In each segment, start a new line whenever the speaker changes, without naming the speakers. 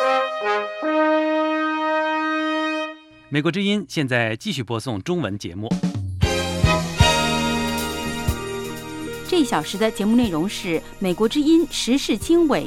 美国之音现在继续播送中文节目。
这一小时的节目内容是美国之音时事经纬。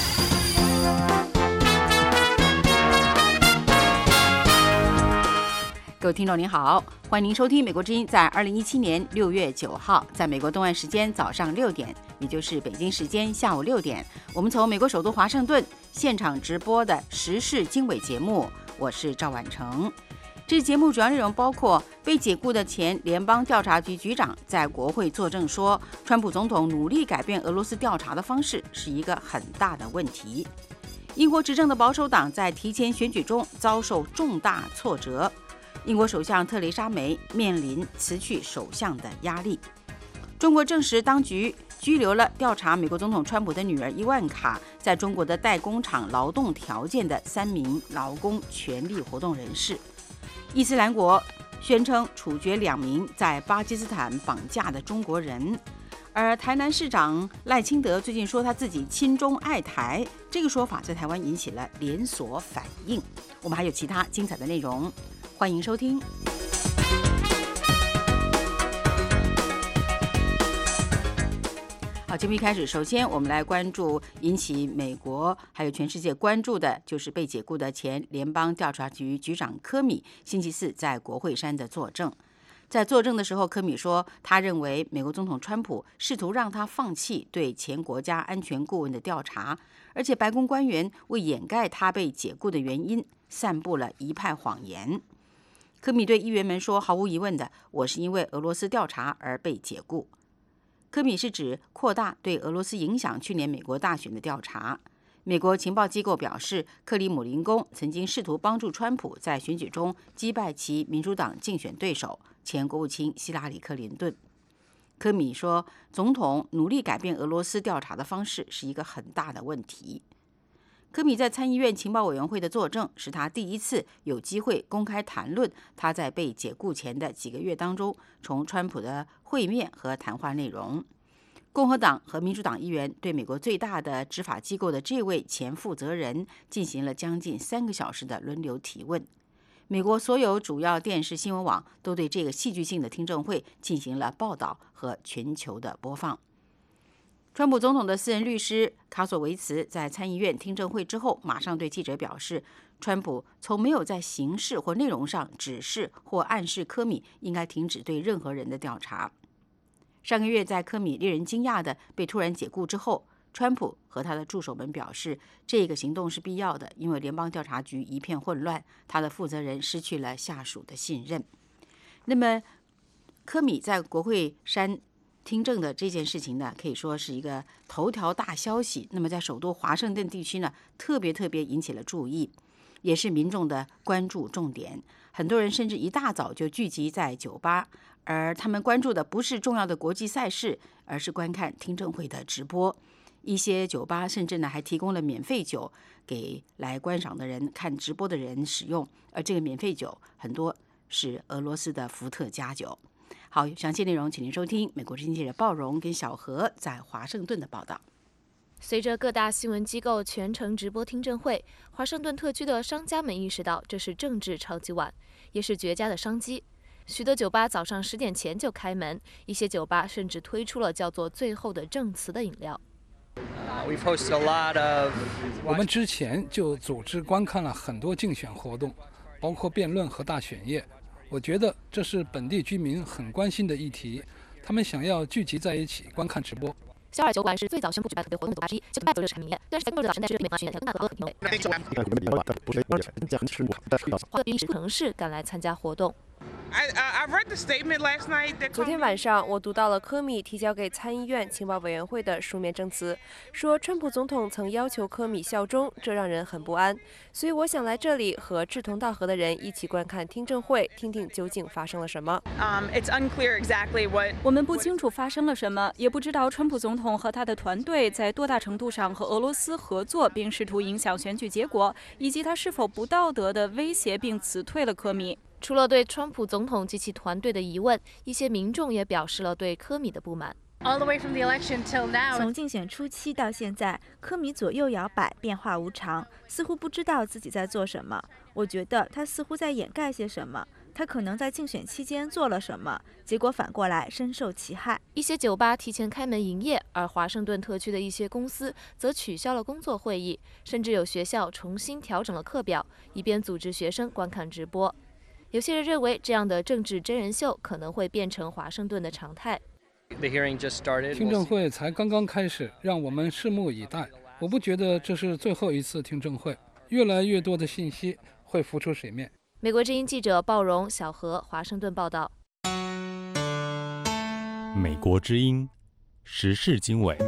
各位听众您好，欢迎您收听美国之音在2017年6月9号，在美国东岸时间早上6点，也就是北京时间下午6点，我们从美国首都华盛顿现场直播的时事经纬节目，我是赵婉成。这节目主要内容包括被解雇的前联邦调查局局长在国会作证说，川普总统努力改变俄罗斯调查的方式是一个很大的问题。英国执政的保守党在提前选举中遭受重大挫折。英国首相特蕾莎梅面临辞去首相的压力。中国证实当局拘留了调查美国总统川普的女儿伊万卡在中国的代工厂劳动条件的3名劳工权利活动人士。伊斯兰国宣称处决2名在巴基斯坦绑架的中国人。而台南市长赖清德最近说他自己亲中爱台，这个说法在台湾引起了连锁反应。我们还有其他精彩的内容，欢迎收听。好，节目一开始，首先我们来关注引起美国还有全世界关注的，就是被解雇的前联邦调查局局长科米星期四在国会山的作证。在作证的时候，科米说，他认为美国总统川普试图让他放弃对前国家安全顾问的调查，而且白宫官员为掩盖他被解雇的原因，散布了一派谎言。科米对议员们说，毫无疑问的，我是因为俄罗斯调查而被解雇。科米是指扩大对俄罗斯影响去年美国大选的调查。美国情报机构表示，克里姆林宫曾经试图帮助川普在选举中击败其民主党竞选对手前国务卿希拉里·克林顿。科米说，总统努力改变俄罗斯调查的方式是一个很大的问题。科米在参议院情报委员会的作证是他第一次有机会公开谈论他在被解雇前的几个月当中从川普的会面和谈话内容。共和党和民主党议员对美国最大的执法机构的这位前负责人进行了将近3个小时的轮流提问。美国所有主要电视新闻网都对这个戏剧性的听证会进行了报道和全球的播放。川普总统的私人律师卡索维茨在参议院听证会之后马上对记者表示，川普从没有在形式或内容上指示或暗示科米应该停止对任何人的调查。上个月在科米令人惊讶的被突然解雇之后，川普和他的助手们表示，这个行动是必要的，因为联邦调查局一片混乱，他的负责人失去了下属的信任。那么科米在国会山听证的这件事情呢，可以说是一个头条大消息。那么在首都华盛顿地区呢，特别引起了注意，也是民众的关注重点。很多人甚至一大早就聚集在酒吧，而他们关注的不是重要的国际赛事，而是观看听证会的直播。一些酒吧甚至呢还提供了免费酒给来观赏的人、看直播的人使用，而这个免费酒很多是俄罗斯的伏特加酒。好，详细内容请您收听美国之音记者鲍荣跟小何在华盛顿的报道。
随着各大新闻机构全程直播听证会，华盛顿特区的商家们意识到这是政治超级碗，也是绝佳的商机。许多酒吧早上10点前就开门，一些酒吧甚至推出了叫做最后的证词的饮料。
我们之前就组织观看了很多竞选活动，包括辩论和大选夜。我觉得这是本地居民很关心的议题，他们想要聚集在一起观看直播。
肖尔酒馆是最早宣布举办特别活动的酒吧之一，酒吧走热是很明显，但是在工作的早晨，但是美国选调更大的和平委。华宾城市赶来参加活动。
昨天晚上，我读到了科米提交给参议院情报委员会的书面证词，说川普总统曾要求科米效忠，这让人很不安。所以我想来这里和志同道合的人一起观看听证会，听听究竟发生了什么。
我们不清楚发生了什么，也不知道川普总统和他的团队在多大程度上和俄罗斯合作，并试图影响选举结果，以及他是否不道德地威胁并辞退了科米。
除了对川普总统及其团队的疑问，一些民众也表示了对科米的不满。
从竞选初期到现在，科米左右摇摆，变化无常，似乎不知道自己在做什么。我觉得他似乎在掩盖些什么。他可能在竞选期间做了什么，结果反过来深受其害。
一些酒吧提前开门营业，而华盛顿特区的一些公司则取消了工作会议，甚至有学校重新调整了课表，以便组织学生观看直播。有些人认为，这样的政治真人秀可能会变成华盛顿的常态。
听证会才刚刚开始，让我们拭目以待。我不觉得这是最后一次听证会，越来越多的信息会浮出水面。
美国之音记者鲍荣、小何，华盛顿报道。
美国之音时事经纬。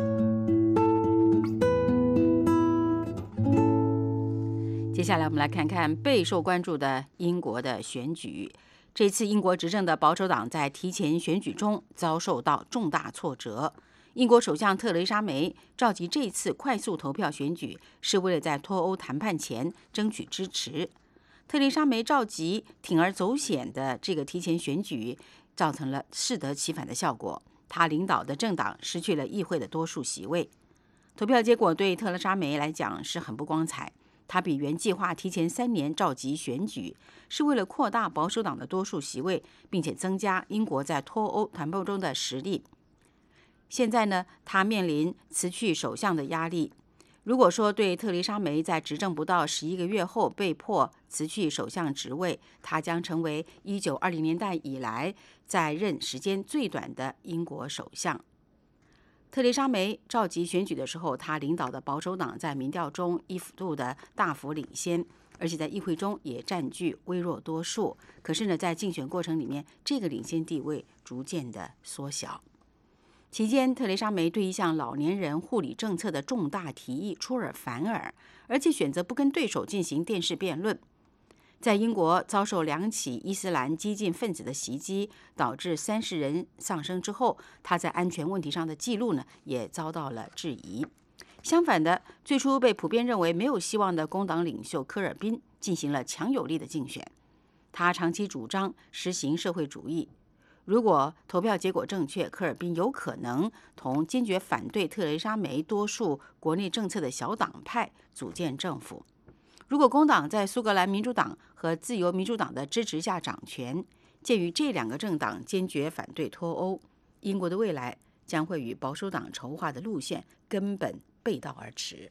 接下来我们来看看备受关注的英国的选举。这次英国执政的保守党在提前选举中遭受到重大挫折。英国首相特蕾莎梅召集这次快速投票选举，是为了在脱欧谈判前争取支持。特蕾莎梅召集铤而走险的这个提前选举，造成了适得其反的效果。她领导的政党失去了议会的多数席位。投票结果对特蕾莎梅来讲是很不光彩。她比原计划提前3年召集选举，是为了扩大保守党的多数席位，并且增加英国在脱欧谈判中的实力。现在呢，她面临辞去首相的压力。如果说对特蕾莎梅在执政不到11个月后被迫辞去首相职位，她将成为1920年代以来在任时间最短的英国首相。特蕾莎梅召集选举的时候，她领导的保守党在民调中一度的大幅领先，而且在议会中也占据微弱多数。可是呢，在竞选过程里面，这个领先地位逐渐的缩小。期间，特蕾莎梅对一项老年人护理政策的重大提议出尔反尔，而且选择不跟对手进行电视辩论。在英国遭受2起伊斯兰激进分子的袭击，导致30人丧生之后，他在安全问题上的记录呢，也遭到了质疑。相反的，最初被普遍认为没有希望的工党领袖科尔宾进行了强有力的竞选。他长期主张实行社会主义。如果投票结果正确，科尔宾有可能同坚决反对特蕾莎梅多数国内政策的小党派组建政府。如果工党在苏格兰民主党和自由民主党的支持下掌权，鉴于这2个政党坚决反对脱欧，英国的未来将会与保守党筹划的路线根本背道而驰。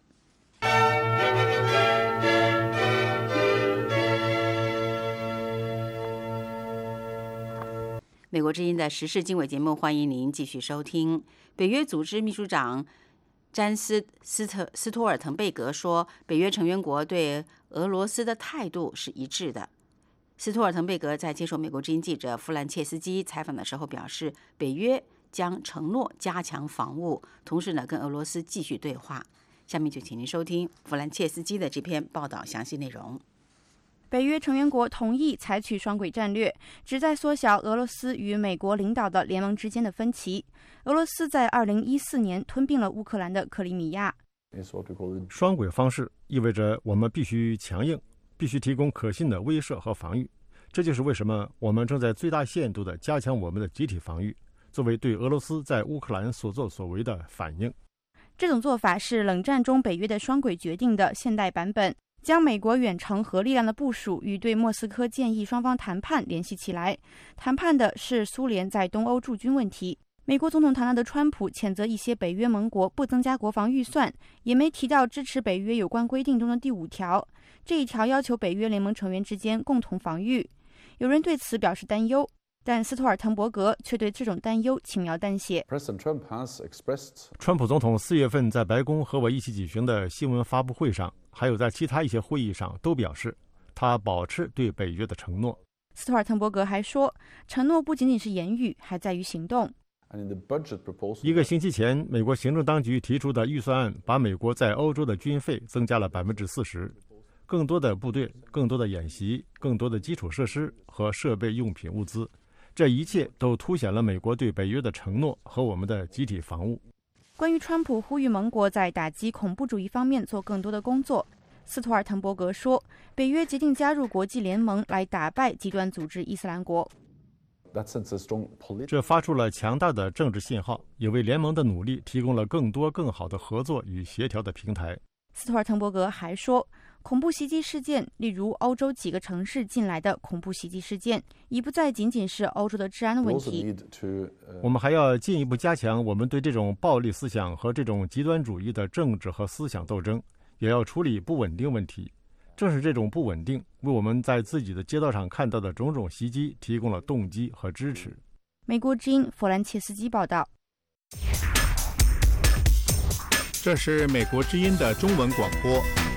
美国之音的时事经纬节目，欢迎您继续收听。北约组织秘书长詹斯托尔滕贝格说，北约成员国对俄罗斯的态度是一致的。斯托尔滕贝格在接受美国之音记者弗兰切斯基采访的时候表示，北约将承诺加强防务，同时呢跟俄罗斯继续对话。下面就请您收听弗兰切斯基的这篇报道详细内容。
北约成员国同意采取双轨战略，旨在缩小俄罗斯与美国领导的联盟之间的分歧。俄罗斯在2014年吞并了乌克兰的克里米亚。
双轨方式意味着我们必须强硬，必须提供可信的威慑和防御。这就是为什么我们正在最大限度地加强我们的集体防御，作为对俄罗斯在乌克兰所作所为的反应。
这种做法是冷战中北约的双轨决定的现代版本，将美国远程核力量的部署与对莫斯科建议双方谈判联系起来。谈判的是苏联在东欧驻军问题。美国总统唐纳德·川普谴责一些北约盟国不增加国防预算，也没提到支持北约有关规定中的第5条。这一条要求北约联盟成员之间共同防御。有人对此表示担忧，但斯托尔滕伯格却对这种担忧轻描淡写。
川普总统4月份在白宫和我一起举行的新闻发布会上，还有在其他一些会议上都表示，他保持对北约的承诺。
斯托尔滕伯格还说，承诺不仅仅是言语，还在于行动。
1个星期前，美国行政当局提出的预算案把美国在欧洲的军费增加了40%，更多的部队、更多的演习、更多的基础设施和设备用品物资，这一切都凸显了美国对北约的承诺和我们的集体防务。
关于川普呼吁盟国在打击恐怖主义方面做更多的工作，斯托尔滕伯格说，北约决定加入国际联盟来打败极端组织伊斯兰国。
这发出了强大的政治信号，也为联盟的努力提供了更多更好的合作与协调的平台。
斯托尔滕伯格还说，恐怖袭击事件，例如欧洲几个城市近来的恐怖袭击事件，已不再仅仅是欧洲的治安问题。
我们还要进一步加强我们对这种暴力思想和这种极端主义的政治和思想斗争，也要处理不稳定问题。正是这种不稳定，为我们在自己的街道上看到的种种袭击提供了动机和支持。
美国之音弗兰切斯基报道。
这是美国之音的中文广播。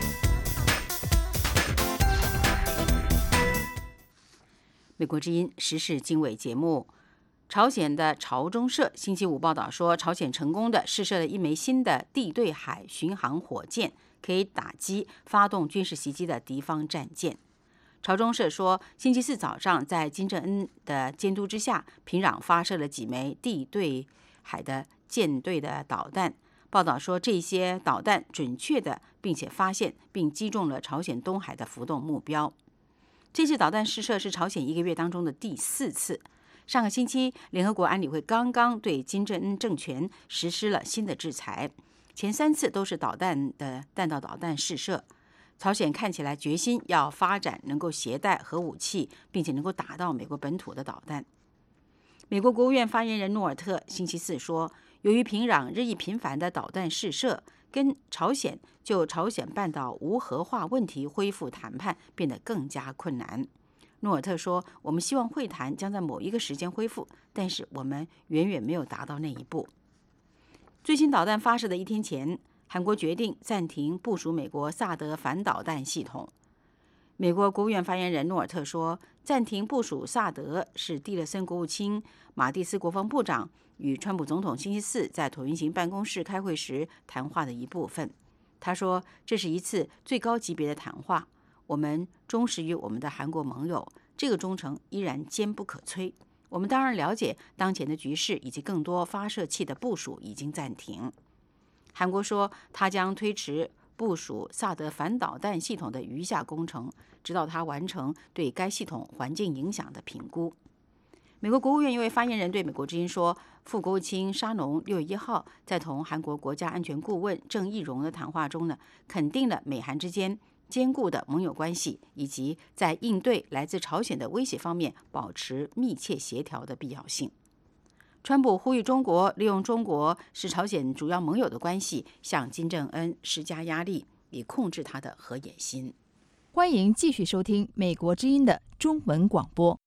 美国之音时事经纬节目，朝鲜的朝中社星期五报道说，朝鲜成功地试射了一枚新的地对海巡航火箭，可以打击发动军事袭击的敌方战舰。朝中社说，星期四早上在金正恩的监督之下，平壤发射了几枚地对海的舰队的导弹。报道说，这些导弹准确的并且发现并击中了朝鲜东海的浮动目标。这次导弹试射是朝鲜1个月当中的第4次。上个星期，联合国安理会刚刚对金正恩政权实施了新的制裁，前3次都是导弹的弹道导弹试射。朝鲜看起来决心要发展能够携带核武器，并且能够打到美国本土的导弹。美国国务院发言人诺尔特星期四说，由于平壤日益频繁的导弹试射，跟朝鲜就朝鲜半岛无核化问题恢复谈判变得更加困难。诺尔特说，我们希望会谈将在某一个时间恢复，但是我们远远没有达到那一步。最新导弹发射的1天前，韩国决定暂停部署美国萨德反导弹系统。美国国务院发言人诺尔特说，暂停部署萨德是蒂勒森国务卿、马蒂斯国防部长与川普总统星期四在椭圆形办公室开会时谈话的一部分。他说，这是一次最高级别的谈话，我们忠实于我们的韩国盟友，这个忠诚依然坚不可摧。我们当然了解当前的局势以及更多发射器的部署已经暂停。韩国说，他将推迟部署萨德反导弹系统的余下工程，直到他完成对该系统环境影响的评估。美国国务院一位发言人对美国之音说，副国务卿沙农6月1号在同韩国国家安全顾问郑义溶的谈话中呢，肯定了美韩之间坚固的盟友关系，以及在应对来自朝鲜的威胁方面保持密切协调的必要性。川普呼吁中国利用中国是朝鲜主要盟友的关系，向金正恩施加压力，以控制他的核野心。
欢迎继续收听美国之音的中文广播。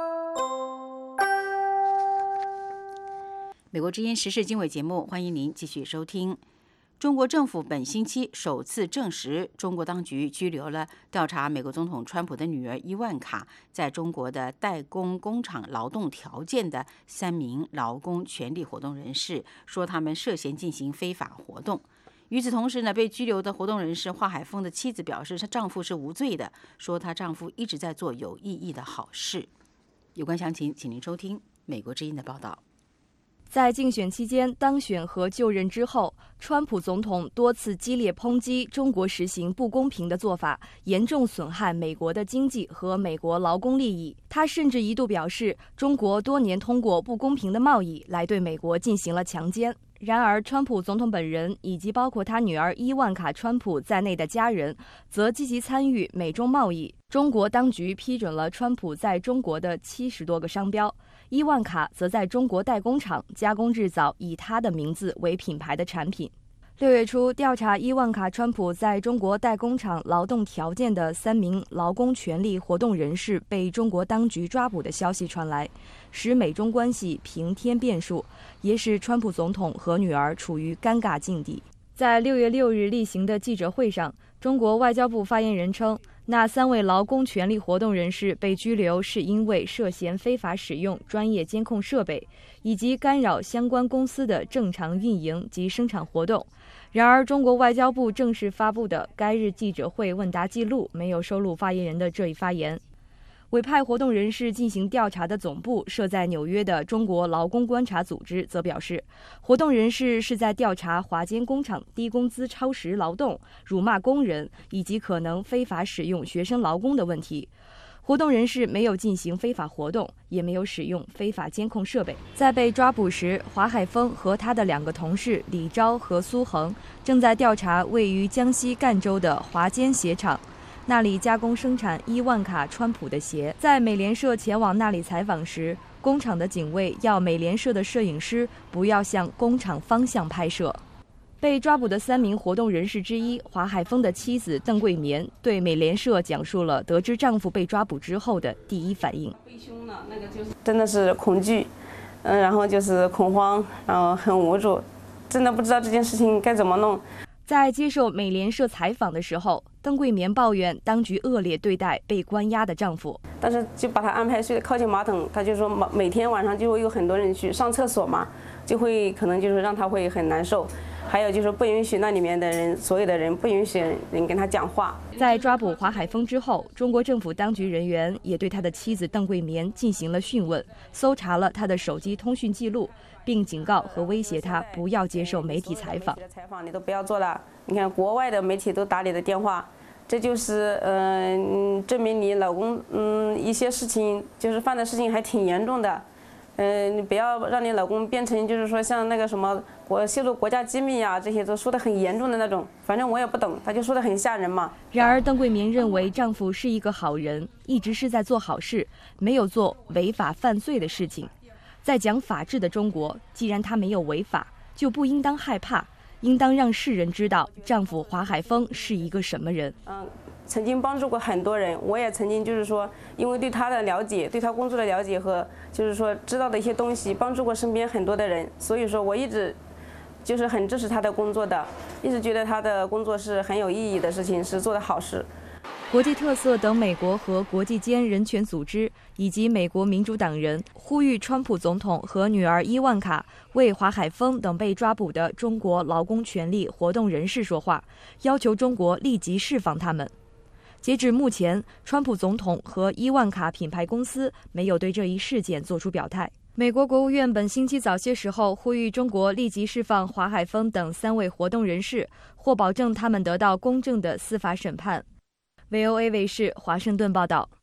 美国之音时事经纬节目，欢迎您继续收听。中国政府本星期首次证实，中国当局拘留了调查美国总统川普的女儿伊万卡在中国的代工工厂劳动条件的3名劳工权利活动人士，说他们涉嫌进行非法活动。与此同时呢，被拘留的活动人士华海峰的妻子表示，她丈夫是无罪的，说她丈夫一直在做有意义的好事。有关详情，请您收听美国之音的报道。
在竞选期间当选和就任之后，川普总统多次激烈抨击中国实行不公平的做法，严重损害美国的经济和美国劳工利益。他甚至一度表示，中国多年通过不公平的贸易来对美国进行了强奸。然而，川普总统本人以及包括他女儿伊万卡·川普在内的家人，则积极参与美中贸易。中国当局批准了川普在中国的70多个商标，伊万卡则在中国代工厂加工制造以他的名字为品牌的产品。6月初，调查伊万卡·川普在中国代工厂劳动条件的3名劳工权利活动人士被中国当局抓捕的消息传来，使美中关系平添变数，也使川普总统和女儿处于尴尬境地。在6月6日例行的记者会上，中国外交部发言人称，那3位劳工权利活动人士被拘留是因为涉嫌非法使用专业监控设备，以及干扰相关公司的正常运营及生产活动。然而，中国外交部正式发布的该日记者会问答记录没有收录发言人的这一发言。委派活动人士进行调查的总部设在纽约的中国劳工观察组织则表示，活动人士是在调查华监工厂低工资超时劳动、辱骂工人以及可能非法使用学生劳工的问题。
活动人士没有进行非法活动，也没有使用非法监控设备。在被抓捕时，华海峰和他的2个同事李钊和苏恒正在调查位于江西赣州的华坚鞋厂，那里加工生产1万卡川普的鞋。在美联社前往那里采访时，工厂的警卫要美联社的摄影师不要向工厂方向拍摄。被抓捕的3名活动人士之一，华海峰的妻子邓桂棉对美联社讲述了得知丈夫被抓捕之后的第一反应。
被凶了，那个就是真的是恐惧，然后就是恐慌，然后很无助，真的不知道这件事情该怎么弄。
在接受美联社采访的时候，邓桂棉抱怨当局恶劣对待被关押的丈夫。
但是就把他安排睡靠近马桶，他就说每天晚上就会有很多人去上厕所嘛，就会可能就是让他会很难受。还有就是不允许那里面的人，所有的人不允许人跟他讲话。
在抓捕华海峰之后，中国政府当局人员也对他的妻子邓桂棉进行了讯问，搜查了他的手机通讯记录，并警告和威胁他不要接受媒体采访。
采访你都不要做了，你看国外的媒体都打你的电话，这就是证明你老公一些事情就是犯的事情还挺严重的。你不要让你老公变成就是说像那个什么泄露国家机密啊，这些都说得很严重的那种，反正我也不懂，他就说得很吓人嘛。
然而邓桂棉认为丈夫是一个好人，一直是在做好事，没有做违法犯罪的事情。在讲法治的中国，既然他没有违法，就不应当害怕，应当让世人知道丈夫华海峰是一个什么人。
曾经帮助过很多人，我也曾经就是说，因为对他的了解，对他工作的了解和就是说知道的一些东西，帮助过身边很多的人，所以说我一直就是很支持他的工作的，一直觉得他的工作是很有意义的事情，是做的好事。
国际特色等美国和国际间人权组织以及美国民主党人呼吁川普总统和女儿伊万卡为华海峰等被抓捕的中国劳工权利活动人士说话，要求中国立即释放他们。截至目前，川普总统和伊万卡品牌公司没有对这一事件做出表态。美国国务院本星期早些时候呼吁中国立即释放华海峰等3位活动人士，或保证他们得到公正的司法审判。VOA 卫视华盛顿报道。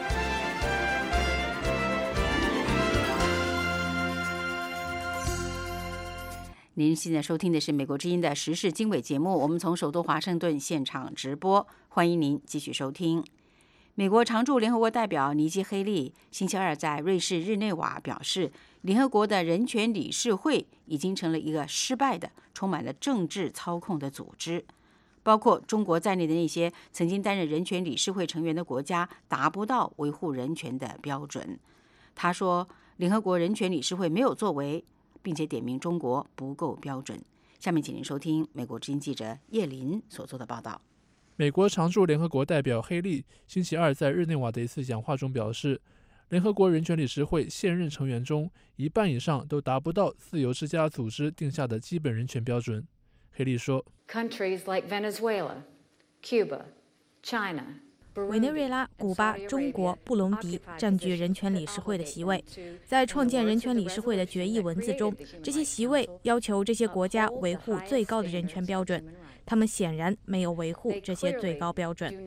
您现在收听的是美国之音的时事经纬节目，我们从首都华盛顿现场直播，欢迎您继续收听。美国常驻联合国代表尼基·黑利星期二在瑞士日内瓦表示，联合国的人权理事会已经成了一个失败的、充满了政治操控的组织，包括中国在内的那些曾经担任人权理事会成员的国家达不到维护人权的标准。他说，联合国人权理事会没有作为，并且点名中国不够标准。下面请您收听美国之音记者叶林所做的报道。
美国常驻联合国代表黑利星期二在日内瓦的一次讲话中表示，联合国人权理事会现任成员中1半以上都达不到自由之家组织定下的基本人权标准。黑利说，
Countries like Venezuela, Cuba, China,
委内瑞拉、古巴、中国、布隆迪占据人权理事会的席位。在创建人权理事会的决议文字中，这些席位要求这些国家维护最高的人权标准，他们显然没有维护这些最高标准。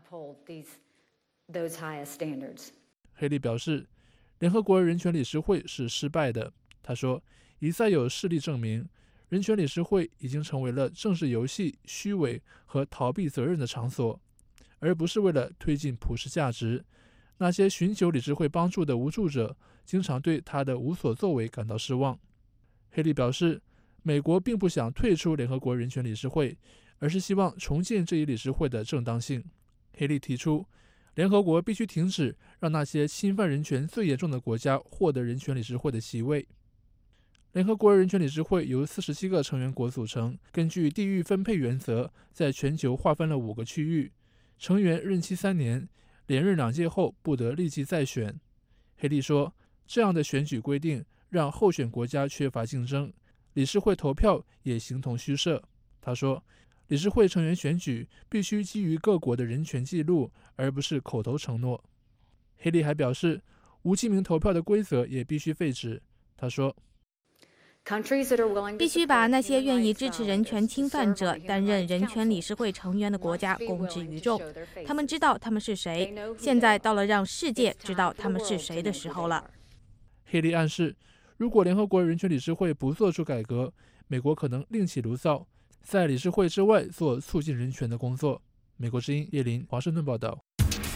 黑利表示，联合国人权理事会是失败的。他说，一再有事例证明，人权理事会已经成为了政治游戏、虚伪和逃避责任的场所，而不是为了推进普世价值。那些寻求理事会帮助的无助者经常对他的无所作为感到失望。黑利表示，美国并不想退出联合国人权理事会，而是希望重建这一理事会的正当性。黑利提出，联合国必须停止让那些侵犯人权最严重的国家获得人权理事会的席位。联合国人权理事会由47个成员国组成，根据地域分配原则，在全球划分了5个区域，成员任期3年，连任2届后不得立即再选。黑利说，这样的选举规定让候选国家缺乏竞争，理事会投票也形同虚设。他说，理事会成员选举必须基于各国的人权记录，而不是口头承诺。黑利还表示，无记名投票的规则也必须废止。他说，
必须把那些愿意支持人权侵犯者担任人权理事会成员的国家公之于众。他们知道他们是谁，现在到了让世界知道他们是谁的时候了。
黑利暗示，如果联合国人权理事会不做出改革，美国可能另起炉灶，在理事会之外做促进人权的工作。美国之音叶林华盛顿报道。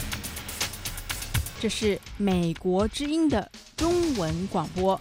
这是美国之音的中文广播。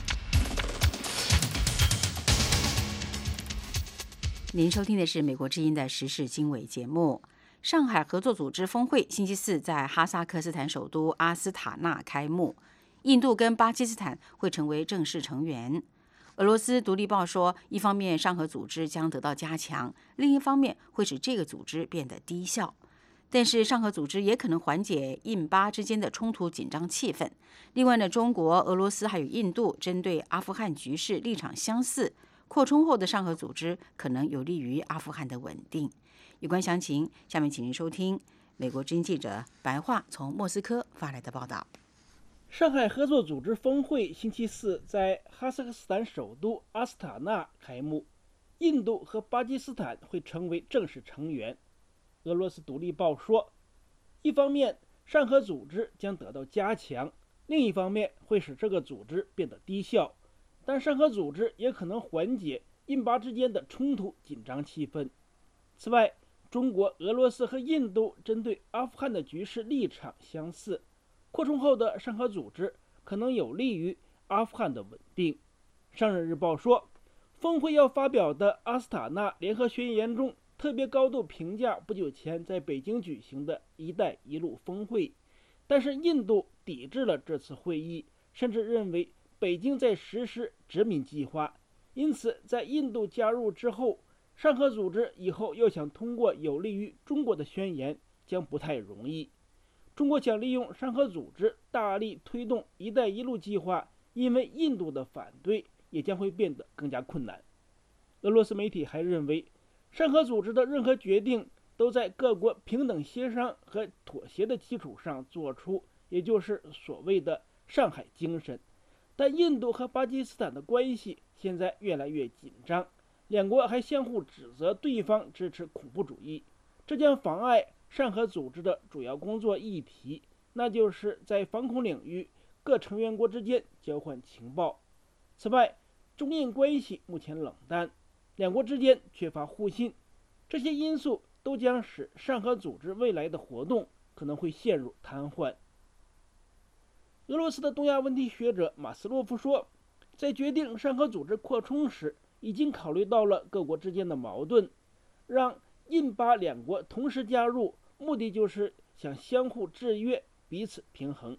您收听的是美国之音的时事经纬节目。上海合作组织峰会星期四在哈萨克斯坦首都阿斯塔纳开幕，印度跟巴基斯坦会成为正式成员。俄罗斯独立报说，一方面上合组织将得到加强，另一方面会使这个组织变得低效。但是上合组织也可能缓解印巴之间的冲突紧张气氛。另外呢，中国、俄罗斯还有印度针对阿富汗局势立场相似，扩充后的上合组织可能有利于阿富汗的稳定。有关详情，下面请您收听美国之音记者白桦从莫斯科发来的报道。
上海合作组织峰会星期四在哈萨克斯坦首都阿斯塔纳开幕，印度和巴基斯坦会成为正式成员。俄罗斯独立报说，一方面上合组织将得到加强，另一方面会使这个组织变得低效，但上合组织也可能缓解印巴之间的冲突紧张气氛。此外，中国、俄罗斯和印度针对阿富汗的局势立场相似，扩充后的上合组织可能有利于阿富汗的稳定。上日日报说，峰会要发表的阿斯塔纳联合宣言中特别高度评价不久前在北京举行的一带一路峰会，但是印度抵制了这次会议，甚至认为北京在实施殖民计划。因此在印度加入之后，上合组织以后要想通过有利于中国的宣言将不太容易。中国想利用上合组织大力推动一带一路计划，因为印度的反对也将会变得更加困难。俄罗斯媒体还认为，上合组织的任何决定都在各国平等协商和妥协的基础上做出，也就是所谓的上海精神。但印度和巴基斯坦的关系现在越来越紧张，两国还相互指责对方支持恐怖主义，这将妨碍上合组织的主要工作议题，那就是在防空领域各成员国之间交换情报。此外，中印关系目前冷淡，两国之间缺乏互信，这些因素都将使上合组织未来的活动可能会陷入瘫痪。俄罗斯的东亚问题学者马斯洛夫说，在决定上合组织扩充时，已经考虑到了各国之间的矛盾，让印巴两国同时加入，目的就是想相互制约，彼此平衡。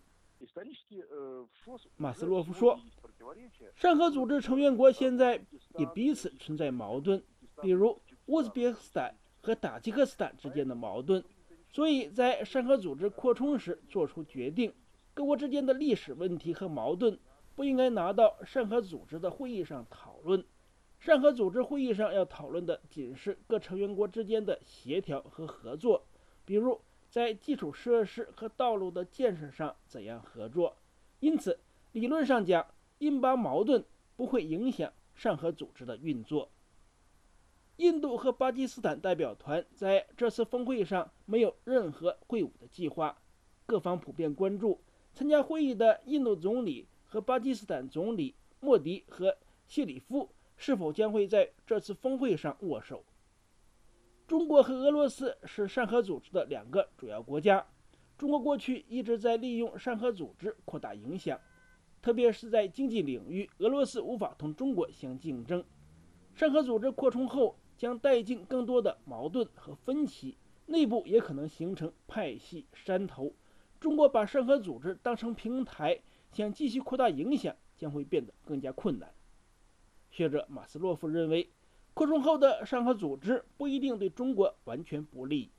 马斯洛夫说，上合组织成员国现在也彼此存在矛盾，比如乌兹别克斯坦和塔吉克斯坦之间的矛盾，所以在上合组织扩充时做出决定，各国之间的历史问题和矛盾不应该拿到上合组织的会议上讨论。上合组织会议上要讨论的仅是各成员国之间的协调和合作，比如在基础设施和道路的建设上怎样合作。因此，理论上讲，印巴矛盾不会影响上合组织的运作。印度和巴基斯坦代表团在这次峰会上没有任何会晤的计划，各方普遍关注参加会议的印度总理和巴基斯坦总理莫迪和谢里夫是否将会在这次峰会上握手。中国和俄罗斯是上合组织的两个主要国家，中国过去一直在利用上合组织扩大影响，特别是在经济领域，俄罗斯无法同中国相竞争。上合组织扩充后将带进更多的矛盾和分歧，内部也可能形成派系山头。中国把上合组织当成平台，想继续扩大影响将会变得更加困难。学者马斯洛夫认为，扩充后的上合组织不一定对中国完全不利。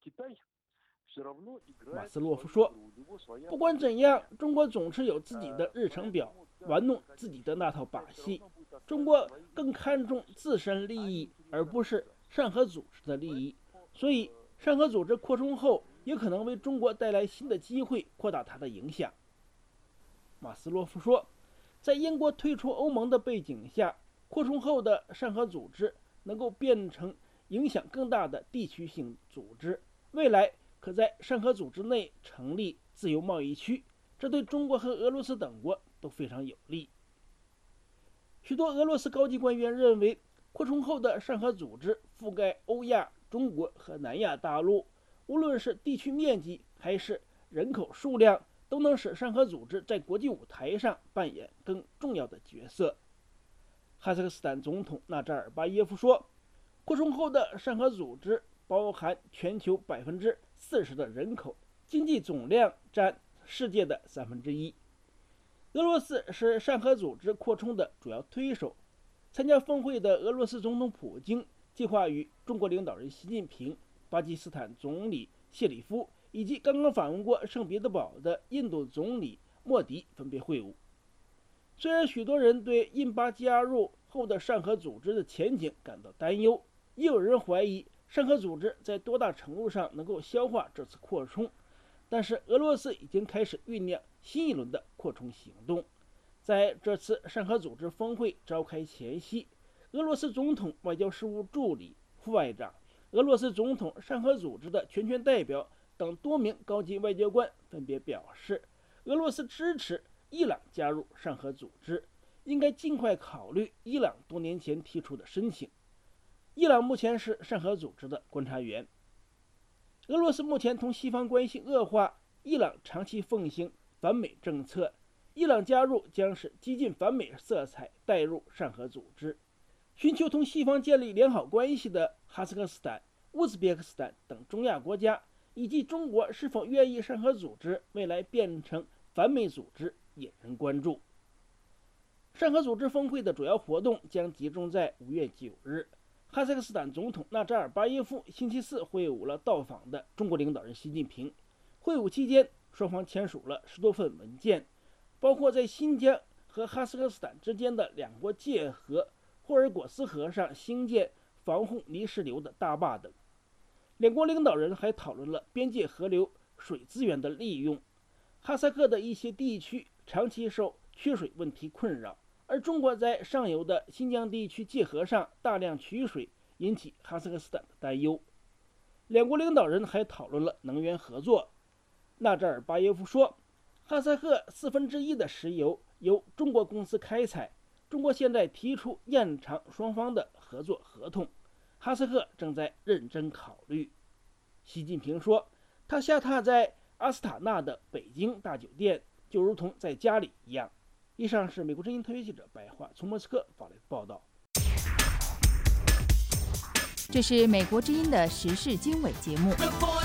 马斯洛夫说，不管怎样，中国总是有自己的日程表，玩弄自己的那套把戏。中国更看重自身利益，而不是上合组织的利益。所以，上合组织扩充后也可能为中国带来新的机会，扩大它的影响。马斯洛夫说， 在英国退出欧盟的背景下，扩充后的上合组织能够变成影响更大的地区性组织，未来可在上合组织内成立自由贸易区，这对中国和俄罗斯等国都非常有利。许多俄罗斯高级官员认为，扩充后的上合组织覆盖欧亚、中国和南亚大陆，无论是地区面积还是人口数量，都能使上合组织在国际舞台上扮演更重要的角色。哈萨克斯坦总统纳扎尔巴耶夫说，扩充后的上合组织包含全球40%的人口，经济总量占世界的1/3。俄罗斯是上合组织扩充的主要推手。参加峰会的俄罗斯总统普京计划与中国领导人习近平、巴基斯坦总理谢里夫以及刚刚访问过圣彼得堡的印度总理莫迪分别会晤。虽然许多人对印巴加入后的上合组织的前景感到担忧，也有人怀疑上合组织在多大程度上能够消化这次扩充，但是俄罗斯已经开始酝酿新一轮的扩充行动。在这次上合组织峰会召开前夕，俄罗斯总统外交事务助理、副外长、俄罗斯总统上合组织的全权代表等多名高级外交官分别表示，俄罗斯支持伊朗加入上合组织，应该尽快考虑伊朗多年前提出的申请。伊朗目前是上合组织的观察员。俄罗斯目前同西方关系恶化，伊朗长期奉行反美政策，伊朗加入将使激进反美色彩带入上合组织。寻求同西方建立良好关系的哈萨克斯坦、乌兹别克斯坦等中亚国家，以及中国是否愿意上合组织未来变成反美组织，引人关注。上合组织峰会的主要活动将集中在5月9日。哈萨克斯坦总统纳扎尔巴耶夫星期四会晤了到访的中国领导人习近平。会晤期间，双方签署了10多份文件，包括在新疆和哈萨克斯坦之间的两国界河霍尔果斯河上兴建防护泥石流的大坝等。两国领导人还讨论了边界河流水资源的利用。哈萨克的一些地区长期受缺水问题困扰，而中国在上游的新疆地区界河上大量取水，引起哈萨克斯坦的担忧。两国领导人还讨论了能源合作。纳扎尔巴耶夫说，哈萨克1/4的石油由中国公司开采，中国现在提出延长双方的合作合同，哈萨克正在认真考虑。习近平说，他下榻在阿斯塔纳的北京大酒店，就如同在家里一样。以上是美国之音特约记者白桦从莫斯科发来的报道。
这是美国之音的时事经纬节目。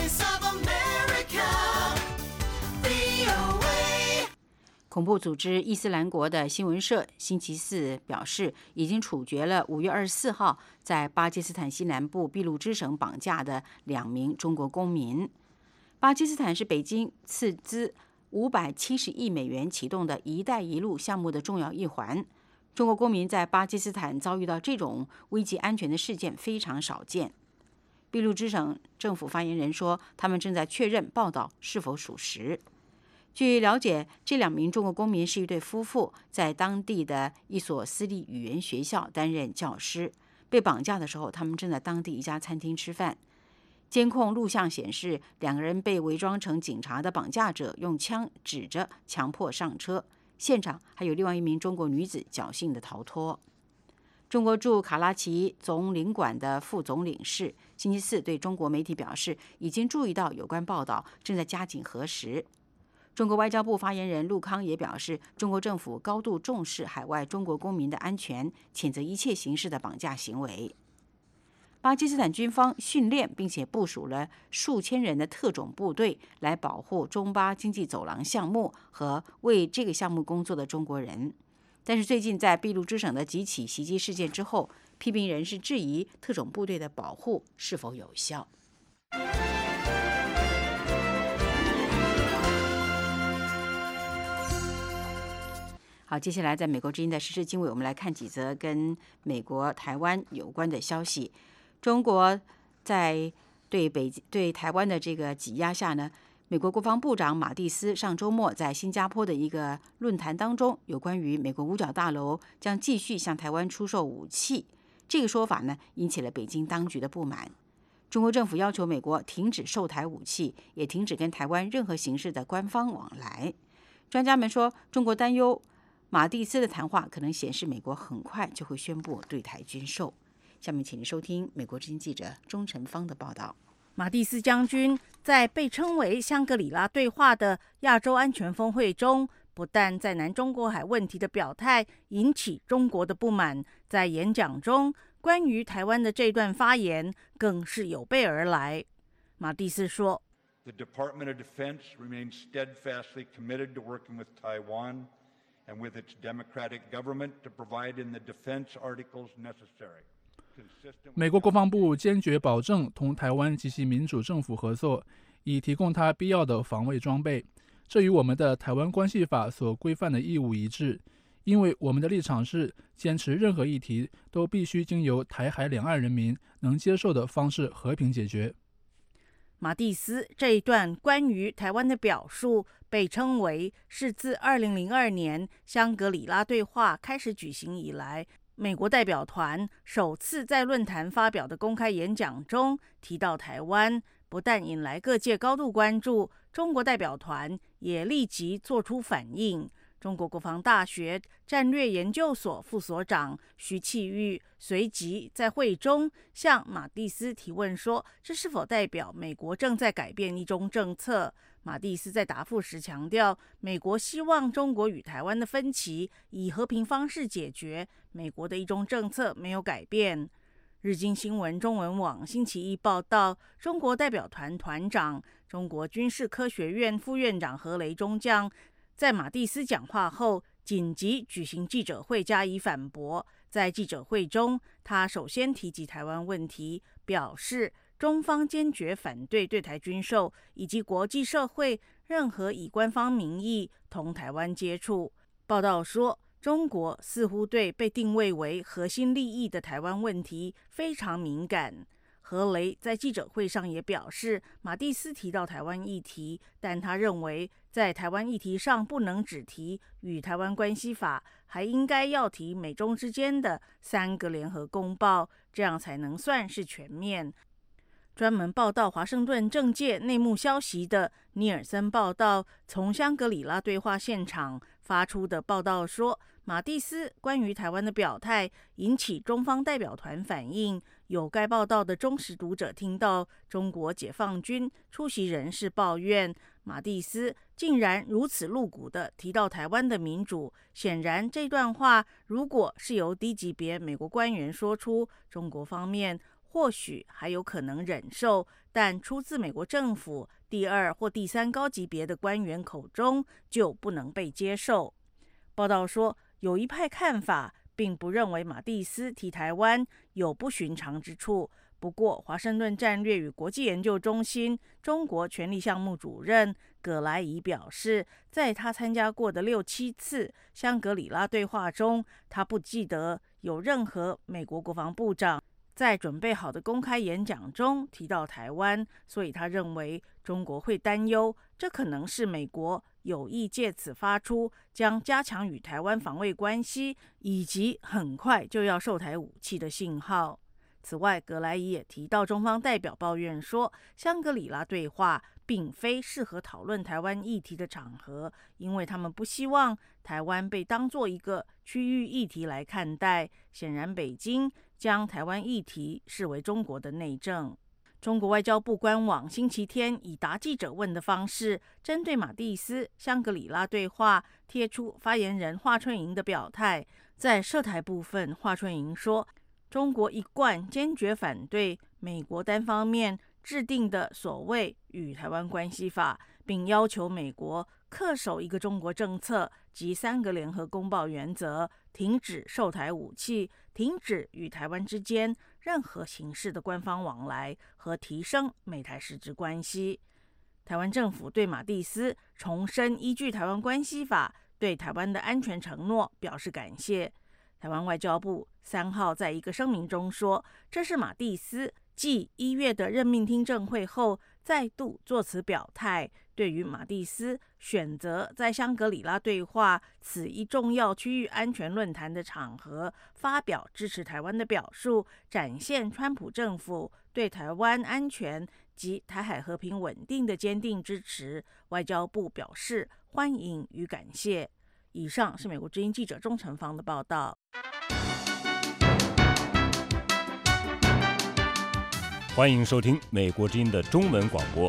恐怖组织伊斯兰国的新闻社星期四表示，已经处决了5月24号在巴基斯坦西南部俾路支省绑架的2名中国公民。巴基斯坦是北京斥资570亿美元启动的一带一路项目的重要一环。中国公民在巴基斯坦遭遇到这种危及安全的事件非常少见。俾路支省政府发言人说，他们正在确认报道是否属实。据了解，这2名中国公民是一对夫妇，在当地的一所私立语言学校担任教师。被绑架的时候，他们正在当地一家餐厅吃饭。监控录像显示，2个人被伪装成警察的绑架者用枪指着，强迫上车。现场还有另外1名中国女子侥幸的逃脱。中国驻卡拉奇总领馆的副总领事星期四对中国媒体表示，已经注意到有关报道，正在加紧核实。中国外交部发言人陆康也表示，中国政府高度重视海外中国公民的安全，谴责一切形式的绑架行为。巴基斯坦军方训练并且部署了数千人的特种部队来保护中巴经济走廊项目和为这个项目工作的中国人。但是最近在俾路支省的几起袭击事件之后，批评人士质疑特种部队的保护是否有效。好，接下来在美国之音的时事经纬，我们来看几则跟美国、台湾有关的消息。中国在对台湾的这个挤压下呢， 美国国防部长马蒂斯上周末在新加坡的一个论坛当中，有关于美国五角大楼将继续向台湾出售武器这个说法呢，引起了北京当局的不满。中国政府要求美国停止售台武器，也停止跟台湾任何形式的官方往来。专家们说，中国担忧马蒂斯的谈话可能显示美国很快就会宣布对台军售。下面请您收听美国之音记者钟晨芳的报道。
马蒂斯将军在被称为香格里拉对话的亚洲安全峰会中，不但在南中国海问题的表态引起中国的不满，在演讲中关于台湾的这段发言更是有备而来。马蒂斯说
The Department of Defense remains steadfastly committed to working with Taiwan and with its democratic government to provide in the defense articles necessary.
美国国防部坚决保证同台湾及其民主政府合作，以提供他必要的防卫装备。这与我们的台湾关系法所规范的义务一致，因为我们的立场是坚持任何议题都必须经由台海两岸人民能接受的方式和平解决。
马蒂斯这一段关于台湾的表述被称为是自2002年香格里拉对话开始举行以来，美国代表团首次在论坛发表的公开演讲中提到台湾，不但引来各界高度关注，中国代表团也立即做出反应。中国国防大学战略研究所副所长徐启玉随即在会中向马蒂斯提问说，这是否代表美国正在改变一中政策？马蒂斯在答复时强调，美国希望中国与台湾的分歧以和平方式解决，美国的一中政策没有改变。日经新闻中文网星期一报道，中国代表团团长、中国军事科学院副院长何雷中将在马蒂斯讲话后紧急举行记者会加以反驳。在记者会中，他首先提及台湾问题，表示中方坚决反对对台军售，以及国际社会任何以官方名义同台湾接触。报道说，中国似乎对被定位为核心利益的台湾问题非常敏感。何雷在记者会上也表示，马蒂斯提到台湾议题，但他认为在台湾议题上不能只提与台湾关系法，还应该要提美中之间的3个联合公报，这样才能算是全面。专门报道华盛顿政界内幕消息的尼尔森报道，从香格里拉对话现场发出的报道说，马蒂斯关于台湾的表态引起中方代表团反应。有该报道的忠实读者听到中国解放军出席人士抱怨，马蒂斯竟然如此露骨地提到台湾的民主。显然，这段话如果是由低级别美国官员说出，中国方面或许还有可能忍受，但出自美国政府第2或第3高级别的官员口中就不能被接受。报道说，有一派看法并不认为马蒂斯提台湾有不寻常之处。不过，华盛顿战略与国际研究中心中国权力项目主任葛莱仪表示，在他参加过的6、7次香格里拉对话中，他不记得有任何美国国防部长在准备好的公开演讲中提到台湾，所以他认为中国会担忧，这可能是美国有意借此发出将加强与台湾防卫关系，以及很快就要售台武器的信号。此外，葛莱仪也提到，中方代表抱怨说，香格里拉对话并非适合讨论台湾议题的场合，因为他们不希望台湾被当作一个区域议题来看待。显然，北京将台湾议题视为中国的内政。中国外交部官网星期天以答记者问的方式，针对马蒂斯香格里拉对话贴出发言人华春莹的表态。在涉台部分，华春莹说，中国一贯坚决反对美国单方面制定的所谓与台湾关系法，并要求美国恪守一个中国政策及3个联合公报原则，停止售台武器，停止与台湾之间任何形式的官方往来，和提升美台实质关系。台湾政府对马蒂斯重申依据台湾关系法对台湾的安全承诺表示感谢。台湾外交部3号在一个声明中说，这是马蒂斯继1月的任命听证会后再度作此表态。对于马蒂斯选择在香格里拉对话此一重要区域安全论坛的场合发表支持台湾的表述，展现川普政府对台湾安全及台海和平稳定的坚定支持，外交部表示欢迎与感谢。以上是美国之音记者钟成芳的报道。
欢迎收听美国之音的中文广播。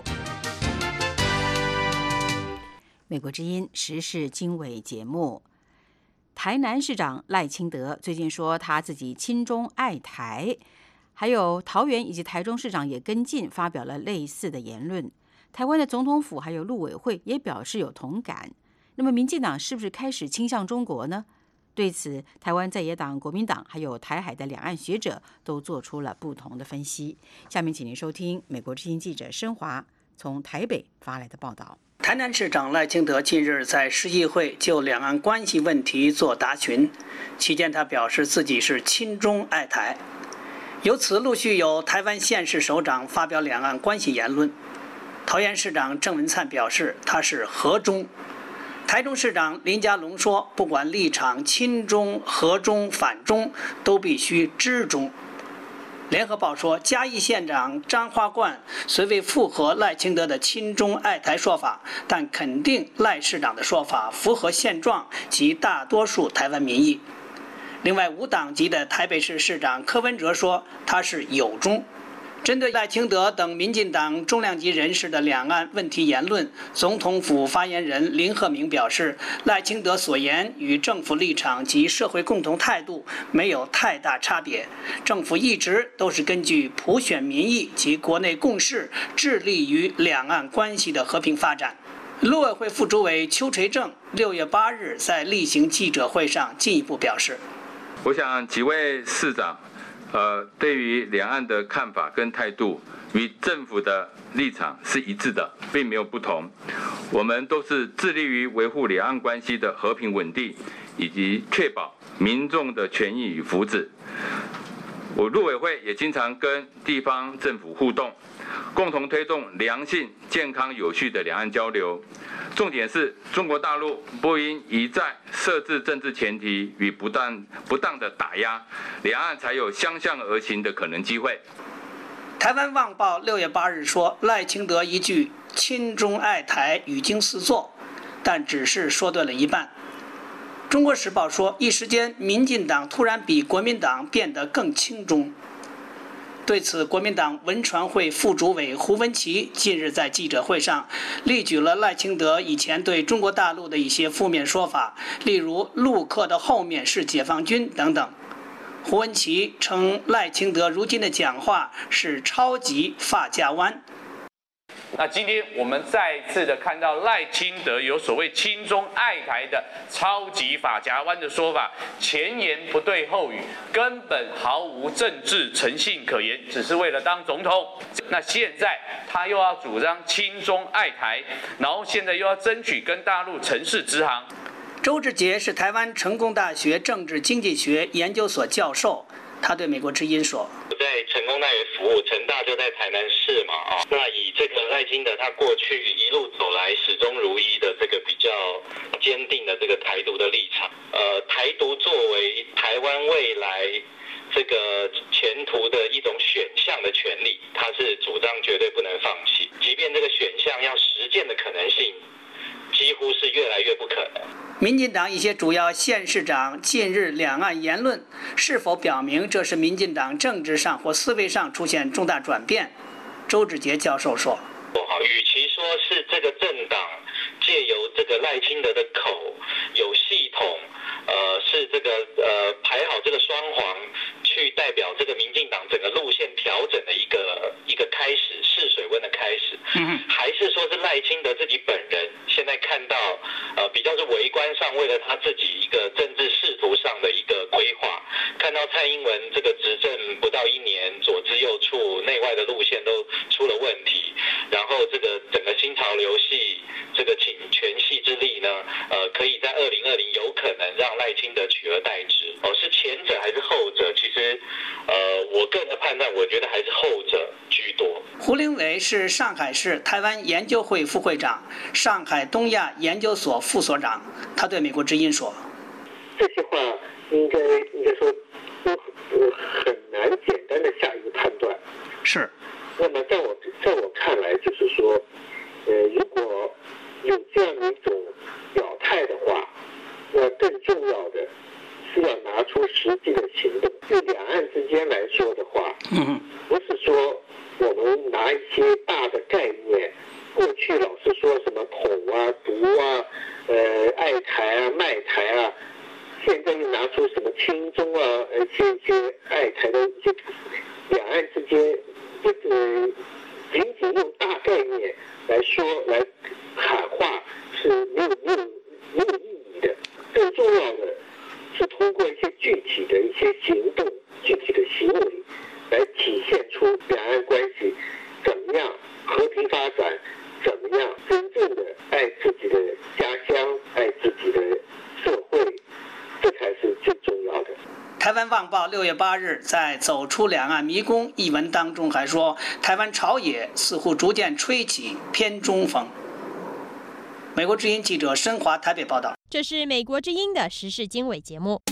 美国之音时事经纬节目，台南市长赖清德最近说他自己亲中爱台，还有桃园以及台中市长也跟进发表了类似的言论。台湾的总统府还有陆委会也表示有同感。那么民进党是不是开始倾向中国呢？对此，台湾在野党国民党还有台海的两岸学者都做出了不同的分析。下面请您收听美国之音记者申华从台北发来的报道。
台南市长赖清德近日在市议会就两岸关系问题作答询，期间他表示自己是亲中爱台。由此陆续有台湾县市首长发表两岸关系言论。桃园市长郑文灿表示他是和中。台中市长林佳龙说，不管立场亲中、和中、反中，都必须知中。联合报说，嘉义县长张花冠虽未附和赖清德的亲中爱台说法，但肯定赖市长的说法符合现状及大多数台湾民意。另外，无党籍的台北市市长柯文哲说他是友中。针对赖清德等民进党重量级人士的两岸问题言论，总统府发言人林鹤鸣表示，赖清德所言与政府立场及社会共同态度没有太大差别，政府一直都是根据普选民意及国内共识，致力于两岸关系的和平发展。陆委会副主委邱垂正6月8日在例行记者会上进一步表示，
我想几位市长对于两岸的看法跟态度与政府的立场是一致的，并没有不同。我们都是致力于维护两岸关系的和平稳定，以及确保民众的权益与福祉。我陆委会也经常跟地方政府互动，共同推动良性、健康、有序的两岸交流。重点是中国大陆不应一再设置政治前提与不当的打压，两岸才有相向而行的可能机会。
台湾旺报6月8日说，赖清德一句亲中爱台语惊四座，但只是说对了一半。中国时报说，一时间民进党突然比国民党变得更亲中。对此，国民党文传会副主委胡文琦近日在记者会上列举了赖清德以前对中国大陆的一些负面说法，例如陆客的后面是解放军等等。胡文琦称赖清德如今的讲话是超级发夹弯。
那今天我们再一次的看到赖清德有所谓亲中爱台的超级发夹弯的说法，前言不对后语，根本毫无政治诚信可言，只是为了当总统。那现在他又要主张亲中爱台，然后现在又要争取跟大陆城市直航。
周志杰是台湾成功大学政治经济学研究所教授，他对美国之音说，
我在成功大学服务，成大就在台南市嘛，那以这个赖清德他过去一路走来始终如一的这个比较坚定的这个台独的立场，台独作为台湾未来这个前途的一种选项的权利，他是主张绝对不能放弃，即便这个选项要实践的可能性几乎是越来越不可能。
民进党一些主要县市长近日两岸言论，是否表明这是民进党政治上或思维上出现重大转变？周志杰教授说，
与其说是这个政党借由这个赖清德的口有系统，是这个排好这个双簧，去代表这个民进党整个路线调整的一个开始，试水温的开始，还是说是赖清德自己本人现在看到比较是微观上为了他自己一个政治仕途上的一个规划，看到蔡英文这个执政不到1年，左支右绌，内外的路线都出了问题，然后这个整个新潮流系这个请全系之力呢，可以在2020有可能让赖清德取而代之。是前者还是后者？其实我个人的判断，我觉得还是后者居多。
胡凌伟是上海市台湾研究会副会长、上海东亚研究所副所长。他对美国之音说：“
这些话应该说都很难简单的下一个判断。
是。
那么在我看来，就是说，如果有这样一种表态的话，那更重要的是要拿出实际的行动。对两岸之间来说的话，不是说我们拿一些大的概念，过去老是说什么统啊、独啊、爱台啊、卖台啊，现在又拿出什么亲中啊、这些爱台的一些两岸之间，这个仅仅用大概念来说来喊话是没有意义的。更重要的是通过一些具体的一些行动、具体的行为来体现出两岸关系怎么样和平发展，怎么样真正的爱自己的家乡、爱自己的社会，这才是最重要的。
台湾旺报6月8日在《走出两岸迷宫》一文当中还说，台湾朝野似乎逐渐吹起偏中风。美国之音记者申华台北报道。
这是美国之音的时事经纬节目。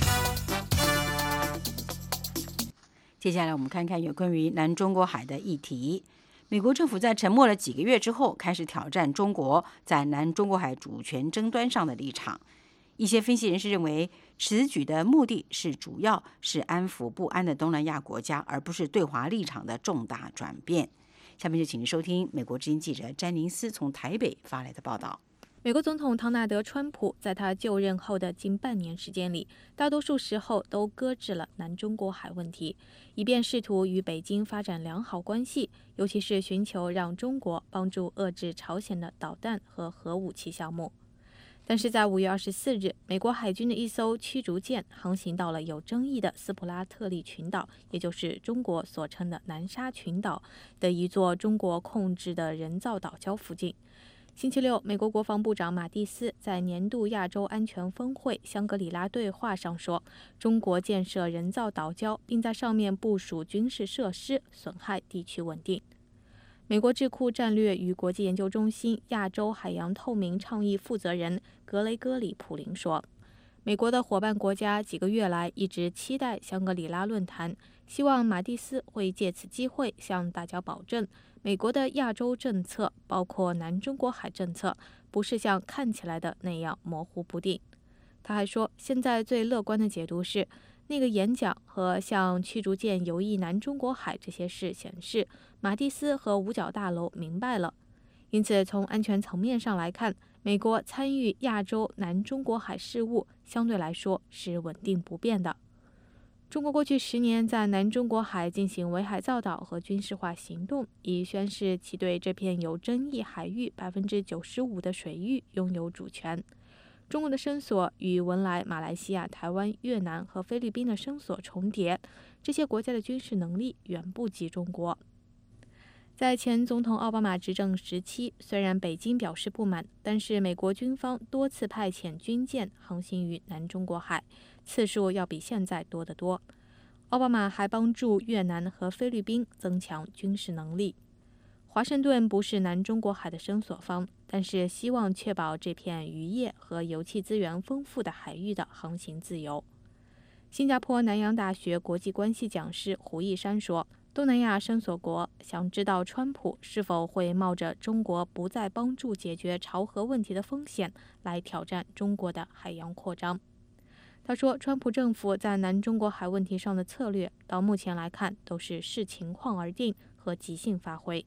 接下来我们看看有关于南中国海的议题。美国政府在沉默了几个月之后，开始挑战中国在南中国海主权争端上的立场。一些分析人士认为，此举的目的主要是安抚不安的东南亚国家，而不是对华立场的重大转变。下面就请您收听美国之音记者詹宁斯从台北发来的报道。
美国总统唐纳德·川普在他就任后的近半年时间里，大多数时候都搁置了南中国海问题，以便试图与北京发展良好关系，尤其是寻求让中国帮助遏制朝鲜的导弹和核武器项目。但是在5月24日，美国海军的一艘驱逐舰航行到了有争议的斯普拉特利群岛，也就是中国所称的南沙群岛的一座中国控制的人造岛礁附近。星期六，美国国防部长马蒂斯在年度亚洲安全峰会香格里拉对话上说，中国建设人造岛礁，并在上面部署军事设施，损害地区稳定。美国智库战略与国际研究中心亚洲海洋透明倡议负责人格雷戈里·普林说，美国的伙伴国家几个月来一直期待香格里拉论坛，希望马蒂斯会借此机会向大家保证，美国的亚洲政策，包括南中国海政策，不是像看起来的那样模糊不定。他还说，现在最乐观的解读是，那个演讲和向驱逐舰游弋南中国海这些事显示，马蒂斯和五角大楼明白了。因此，从安全层面上来看，美国参与亚洲南中国海事务相对来说是稳定不变的。中国过去10年在南中国海进行围海造岛和军事化行动，以宣示其对这片有争议海域95%的水域拥有主权。中国的声索与文莱、马来西亚、台湾、越南和菲律宾的声索重叠，这些国家的军事能力远不及中国。在前总统奥巴马执政时期，虽然北京表示不满，但是美国军方多次派遣军舰航行于南中国海，次数要比现在多得多。奥巴马还帮助越南和菲律宾增强军事能力。华盛顿不是南中国海的声索方，但是希望确保这片渔业和油气资源丰富的海域的航行自由。新加坡南洋大学国际关系讲师胡一山说，东南亚声索国想知道川普是否会冒着中国不再帮助解决朝核问题的风险来挑战中国的海洋扩张。他说，川普政府在南中国海问题上的策略到目前来看都是视情况而定和即兴发挥。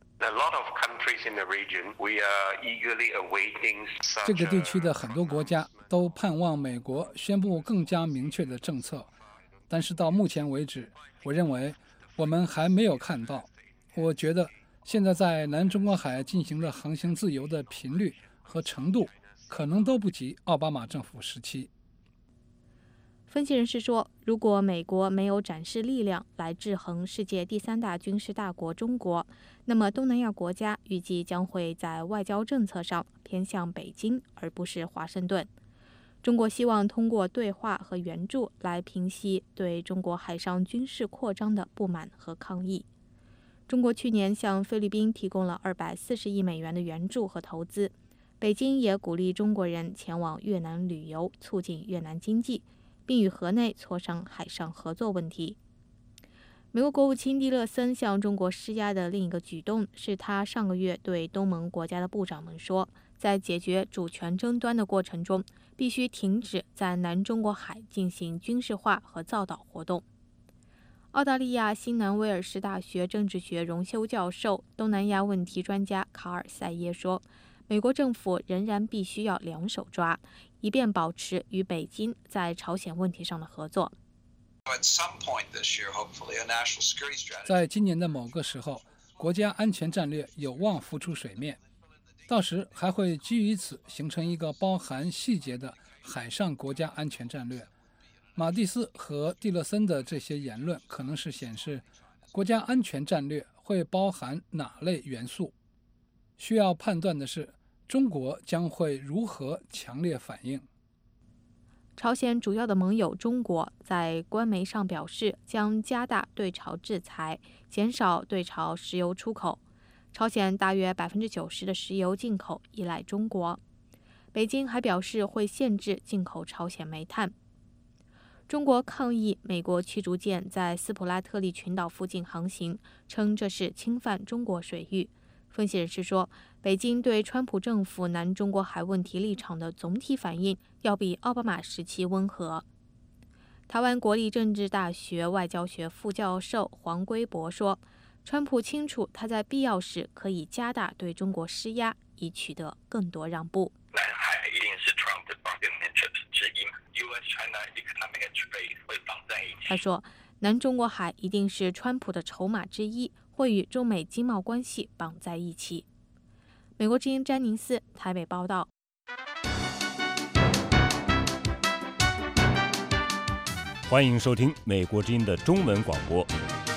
这个地区的很多国家都盼望美国宣布更加明确的政策，但是到目前为止，我认为我们还没有看到。我觉得现在在南中国海进行的航行自由的频率和程度，可能都不及奥巴马政府时期。
分析人士说，如果美国没有展示力量来制衡世界第3大军事大国中国，那么东南亚国家预计将会在外交政策上偏向北京，而不是华盛顿。中国希望通过对话和援助来平息对中国海上军事扩张的不满和抗议。 中国去年向菲律宾提供了240亿美元的援助和投资。北京也鼓励中国人前往越南旅游，促进越南经济，并与河内磋商海上合作问题。美国国务卿蒂勒森向中国施压的另一个举动，是他上个月对东盟国家的部长们说，在解决主权争端的过程中，必须停止在南中国海进行军事化和造岛活动。澳大利亚新南威尔士大学政治学荣休教授、东南亚问题专家卡尔塞耶说，美国政府仍然必须要两手抓，以便保持与北京在朝鲜问题上的合作。
在今年的某个时候，国家安全战略有望浮出水面，到时还会基于此形成一个包含细节的海上国家安全战略。马蒂斯和蒂勒森的这些言论可能是显示国家安全战略会包含哪类元素。需要判断的是，中国将会如何强烈反应。
朝鲜主要的盟友中国在官媒上表示，将加大对朝制裁，减少对朝石油出口。朝鲜大约90%的石油进口依赖中国。北京还表示会限制进口朝鲜煤炭。中国抗议美国驱逐舰在斯普拉特利群岛附近航行，称这是侵犯中国水域。分析人士说，北京对川普政府南中国海问题立场的总体反应要比奥巴马时期温和。台湾国立政治大学外交学副教授黄圭博说，川普清楚他在必要时可以加大对中国施压，以取得更多让步。
南海一定是 Trump 的 bargaining interest 之一嘛 ，U.S.China economic trade 会绑在一起。
他说，南中国海一定是川普的筹码之一，会与中美经贸关系绑在一起。美国之音詹宁斯台北报道。
欢迎收听美国之音的中文广播。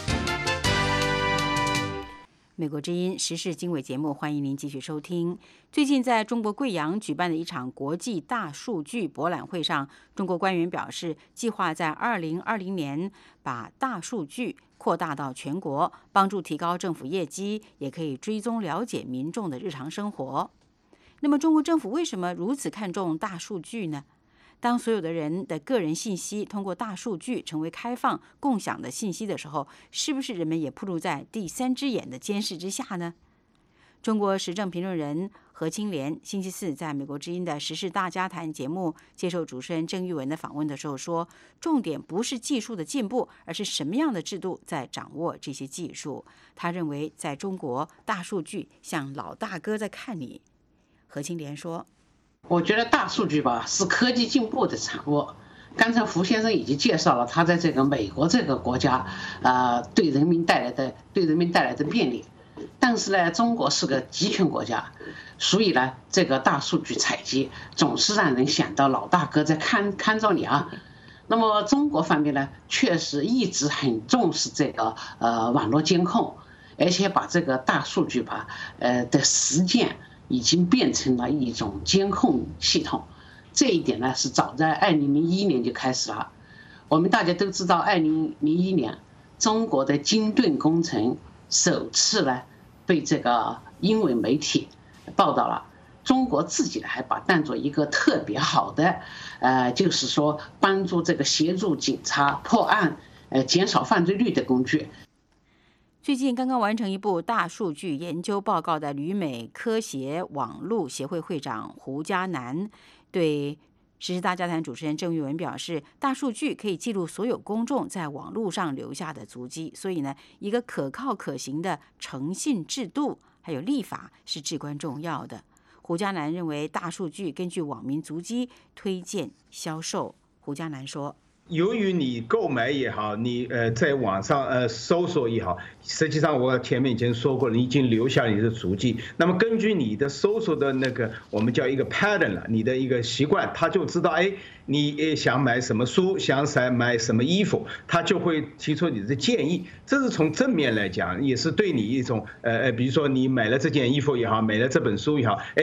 美国之音时事经纬节目，欢迎您继续收听。最近在中国贵阳举办的一场国际大数据博览会上，中国官员表示，计划在2020年把大数据扩大到全国，帮助提高政府业绩，也可以追踪了解民众的日常生活。那么，中国政府为什么如此看重大数据呢？当所有的人的个人信息通过大数据成为开放共享的信息的时候，是不是人们也暴露在第三只眼的监视之下呢？中国时政评论人何清莲星期四在美国之音的时事大家谈节目接受主持人郑玉文的访问的时候说，重点不是技术的进步，而是什么样的制度在掌握这些技术。他认为在中国，大数据像老大哥在看你。何清莲说，
我觉得大数据吧是科技进步的产物。刚才胡先生已经介绍了他在这个美国这个国家，对人民带来的便利。但是呢，中国是个集权国家，所以呢，这个大数据采集总是让人想到老大哥在看着你啊。那么中国方面呢，确实一直很重视这个网络监控，而且把这个大数据的实践已经变成了一种监控系统。这一点呢，是早在2001年就开始了。我们大家都知道，2001年中国的金盾工程首次呢被这个英文媒体报道了。中国自己呢还把当做一个特别好的，就是说帮助这个协助警察破案，减少犯罪率的工具。
最近刚刚完成一部大数据研究报告的旅美科协网络协会会长胡嘉南对时事大家谈主持人郑玉文表示，大数据可以记录所有公众在网络上留下的足迹，所以呢，一个可靠可行的诚信制度还有立法是至关重要的。胡嘉南认为，大数据根据网民足迹推荐销售。胡嘉南说，
由于你购买也好，你在网上搜索也好，实际上我前面已经说过了，你已经留下你的足迹。那么根据你的搜索的那个我们叫一个 pattern 了，你的一个习惯，他就知道你想买什么书，想买什么衣服，他就会提出你的建议。这是从正面来讲，也是对你一种比如说你买了这件衣服也好，买了这本书也好，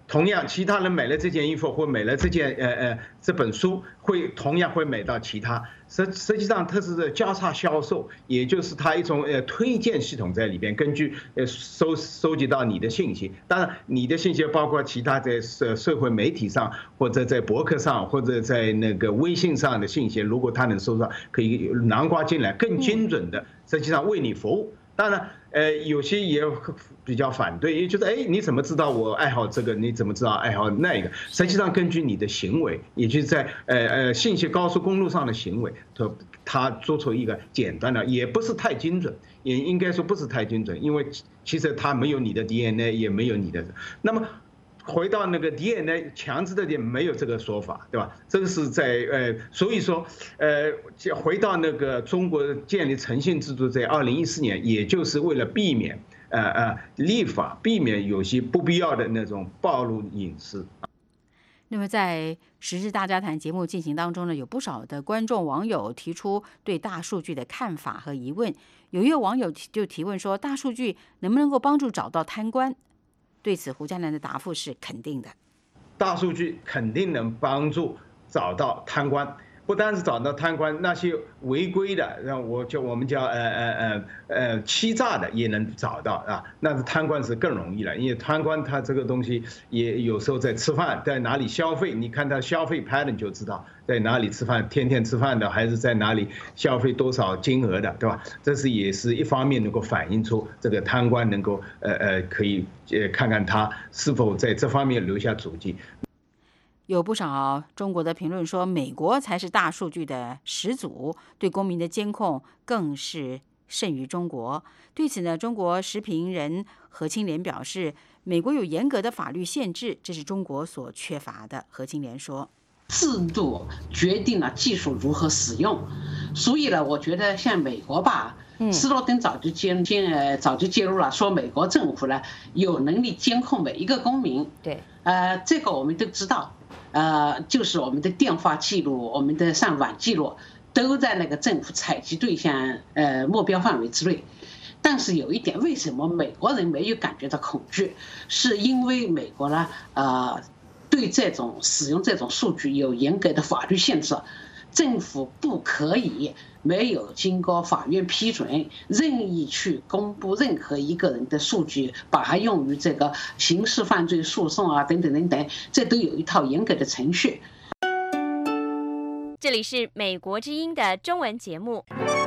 同样，其他人买了这件衣服或买了这本书，同样会买到其他。实际上它是交叉销售，也就是它一种推荐系统在里边，根据收集到你的信息。当然，你的信息包括其他在社会媒体上，或者在博客上，或者在那个微信上的信息，如果他能收到，可以囊括进来，更精准的，实际上为你服务。当然，有些也比较反对，也就是你怎么知道我爱好这个？你怎么知道爱好那个？实际上根据你的行为，也就是在信息高速公路上的行为，他做出一个简单的，也不是太精准，也应该说不是太精准，因为其实他没有你的 DNA， 也没有你的。那么回到那个 DNA 强制的点，没有这个说法，对吧？这个是在所以说回到那个中国建立诚信制度，在2014年，也就是为了避免立法，避免有些不必要的那种暴露隐私。
那么在时事大家谈节目进行当中呢，有不少的观众网友提出对大数据的看法和疑问。有一位网友就提问说，大数据能不能够帮助找到贪官？对此，胡嘉南的答复是肯定的。
大数据肯定能帮助找到贪官，不单是找到贪官，那些违规的，我们叫欺诈的也能找到啊。那是贪官是更容易了，因为贪官他这个东西也有时候在吃饭，在哪里消费，你看他消费 pattern 就知道在哪里吃饭，天天吃饭的，还是在哪里消费多少金额的，对吧？这是也是一方面能够反映出这个贪官能够可以看看他是否在这方面留下足迹。
有不少中国的评论说，美国才是大数据的始祖，对公民的监控更是胜于中国。对此呢，中国时评人何清莲表示，美国有严格的法律限制，这是中国所缺乏的。何清莲说，
制度决定了技术如何使用，所以呢，我觉得像美国吧，斯诺登早就揭露了，说美国政府呢有能力监控每一个公民。
对，
这个我们都知道。就是我们的电话记录，我们的上网记录，都在那个政府采集对象目标范围之内。但是有一点，为什么美国人没有感觉到恐惧？是因为美国呢，对这种使用这种数据有严格的法律限制，政府不可以没有经过法院批准，任意去公布任何一个人的数据，把它用于这个刑事犯罪诉讼啊，等等等等，这都有一套严格的程序。
这里是美国之音的中文节目。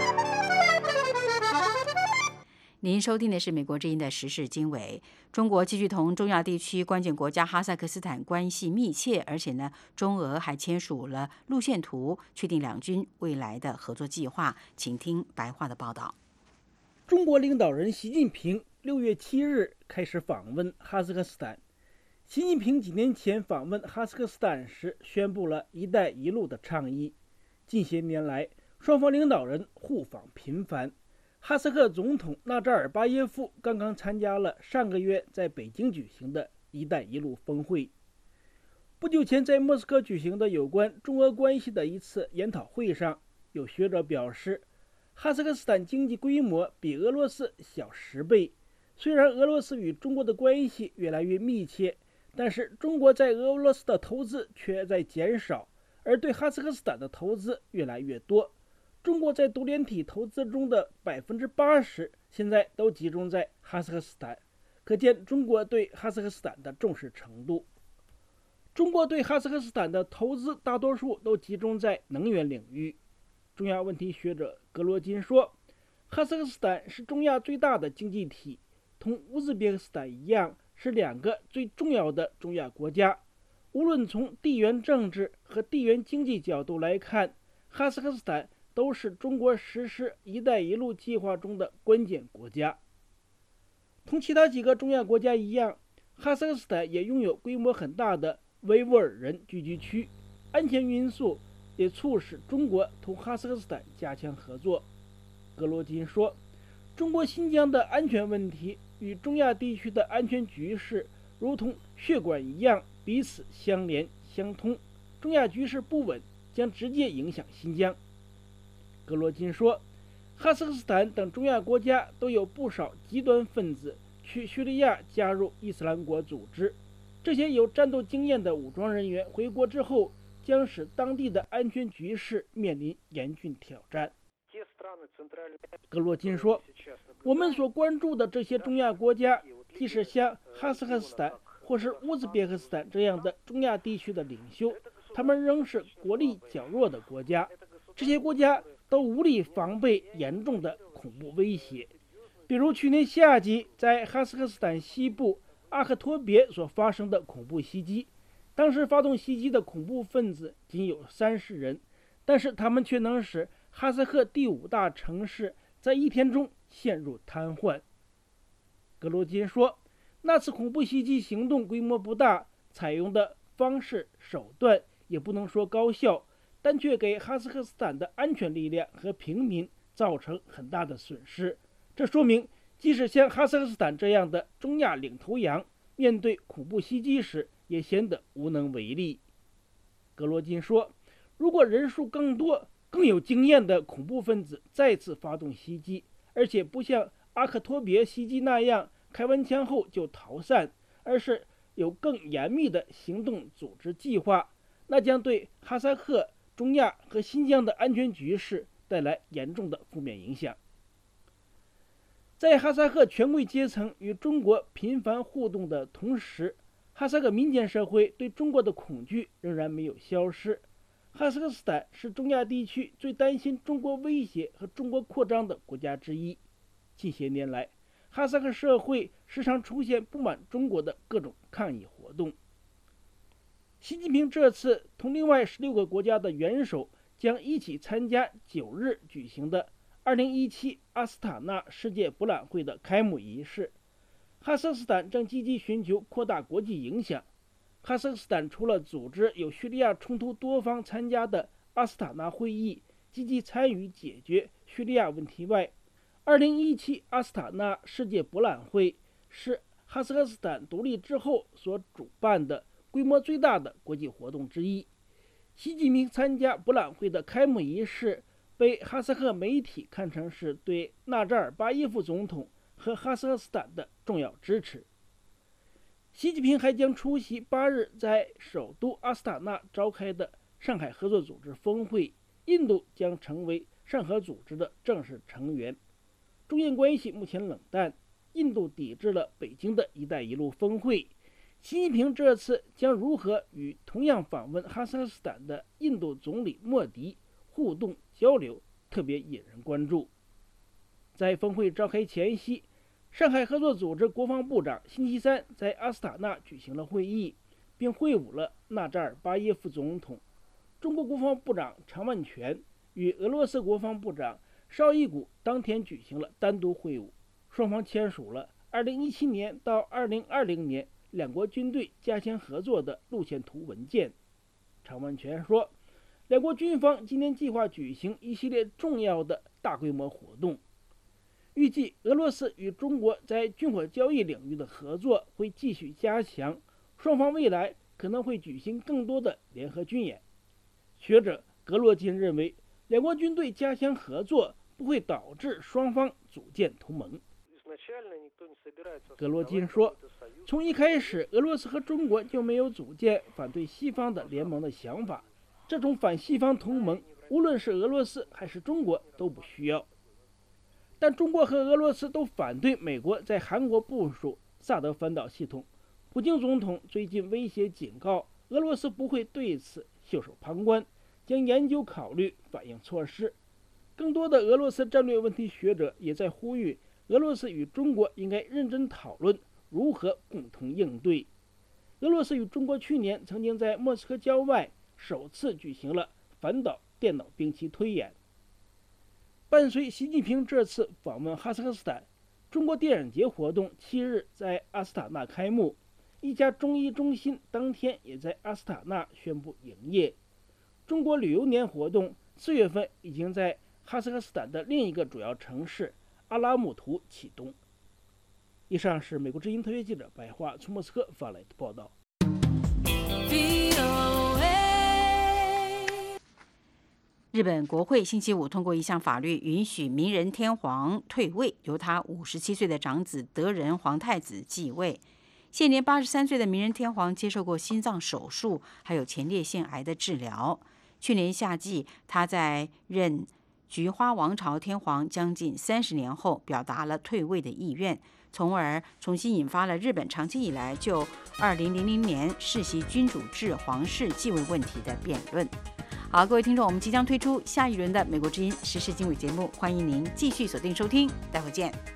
您收听的是美国之音的时事经纬。中国继续同中亚地区关键国家哈萨克斯坦关系密切，而且呢，中俄还签署了路线图，确定两军未来的合作计划。请听白话的报道。
中国领导人习近平6月7日开始访问哈萨克斯坦。习近平几年前访问哈萨克斯坦时宣布了“一带一路”的倡议。近些年来，双方领导人互访频繁。哈萨克总统纳扎尔巴耶夫刚刚参加了上个月在北京举行的“一带一路”峰会。不久前在莫斯科举行的有关中俄关系的一次研讨会上，有学者表示，哈萨克斯坦经济规模比俄罗斯小10倍。虽然俄罗斯与中国的关系越来越密切，但是中国在俄罗斯的投资却在减少，而对哈萨克斯坦的投资越来越多。中国在独联体投资中的80%现在都集中在哈萨克斯坦，可见中国对哈萨克斯坦的重视程度。中国对哈萨克斯坦的投资大多数都集中在能源领域。中亚问题学者格罗金说，哈萨克斯坦是中亚最大的经济体，同乌兹别克斯坦一样，是2个最重要的中亚国家。无论从地缘政治和地缘经济角度来看，哈萨克斯坦都是中国实施“一带一路”计划中的关键国家。同其他几个中亚国家一样，哈萨克斯坦也拥有规模很大的维吾尔人聚居区，安全因素也促使中国同哈萨克斯坦加强合作。格罗金说，中国新疆的安全问题与中亚地区的安全局势如同血管一样彼此相连相通，中亚局势不稳将直接影响新疆。格罗金说，哈萨克斯坦等中亚国家都有不少极端分子去叙利亚加入伊斯兰国组织， 这些有战斗经验的武装人员回国之后，将使当地的安全局势面临严峻挑战。格罗金说，我们所关注的这些中亚国家，即使像哈萨克斯坦或是乌兹别克斯坦这样的中亚地区的领袖，他们仍是国力较弱的国家，这些国家都无力防备严重的恐怖威胁。比如去年夏季在哈萨克斯坦西部阿克托别所发生的恐怖袭击，当时发动袭击的恐怖分子仅有30人，但是他们却能使哈萨克第5大城市在1天中陷入瘫痪。格罗金说，那次恐怖袭击行动规模不大，采用的方式手段也不能说高效，但却给哈萨克斯坦的安全力量和平民造成很大的损失。这说明，即使像哈萨克斯坦这样的中亚领头羊，面对恐怖袭击时也显得无能为力。格罗金说，如果人数更多、更有经验的恐怖分子再次发动袭击，而且不像阿克托别袭击那样开完枪后就逃散，而是有更严密的行动组织计划，那将对哈萨克、中亚和新疆的安全局势带来严重的负面影响。在哈萨克权贵阶层与中国频繁互动的同时，哈萨克民间社会对中国的恐惧仍然没有消失。哈萨克斯坦是中亚地区最担心中国威胁和中国扩张的国家之一。近些年来，哈萨克社会时常出现不满中国的各种抗议活动。习近平这次同另外16个国家的元首将一起参加9日举行的2017阿斯塔纳世界博览会的开幕仪式。哈萨克斯坦正积极寻求扩大国际影响。哈萨克斯坦除了组织有叙利亚冲突多方参加的阿斯塔纳会议，积极参与解决叙利亚问题外，2017阿斯塔纳世界博览会是哈萨克斯坦独立之后所主办的规模最大的国际活动之一。习近平参加博览会的开幕仪式被哈萨克媒体看成是对纳扎尔巴耶夫总统和哈萨克斯坦的重要支持。习近平还将出席8日在首都阿斯塔纳召开的上海合作组织峰会，印度将成为上合组织的正式成员。中印关系目前冷淡，印度抵制了北京的一带一路峰会。习近平这次将如何与同样访问哈萨克斯坦的印度总理莫迪互动交流，特别引人关注。在峰会召开前夕，上海合作组织国防部长星期三在阿斯塔纳举行了会议，并会晤了纳扎尔巴耶夫总统。中国国防部长常万全与俄罗斯国防部长绍伊古当天举行了单独会晤，双方签署了2017年到2020年两国军队加强合作的路线图文件。常万全说，两国军方今年计划举行一系列重要的大规模活动。预计俄罗斯与中国在军火交易领域的合作会继续加强，双方未来可能会举行更多的联合军演。学者格罗金认为，两国军队加强合作不会导致双方组建同盟。格罗金说，从一开始，俄罗斯和中国就没有组建反对西方的联盟的想法，这种反西方同盟，无论是俄罗斯还是中国都不需要。但中国和俄罗斯都反对美国在韩国部署萨德反导系统。普京总统最近威胁警告，俄罗斯不会对此袖手旁观，将研究考虑反应措施。更多的俄罗斯战略问题学者也在呼吁，俄罗斯与中国应该认真讨论如何共同应对。俄罗斯与中国去年曾经在莫斯科郊外首次举行了反导电脑兵器推演。伴随习近平这次访问哈萨克斯坦，中国电影节活动7日在阿斯塔纳开幕，一家中医中心当天也在阿斯塔纳宣布营业。中国旅游年活动4月份已经在哈萨克斯坦的另一个主要城市阿拉木图启动。以上是美国之音特约记者白桦从莫斯科发来的报道。
日本国会星期五通过一项法律，允许明仁天皇退位，由他57岁的长子德仁皇太子继位。 现年83岁的明仁天皇接受过心脏手术，还有前列腺癌的治疗。去年夏季，他在任菊花王朝天皇将近30年后，表达了退位的意愿，从而重新引发了日本长期以来就2000年世袭君主制皇室继位问题的辩论。好，各位听众，我们即将推出下一轮的美国之音时事经纬节目，欢迎您继续锁定收听，待会见。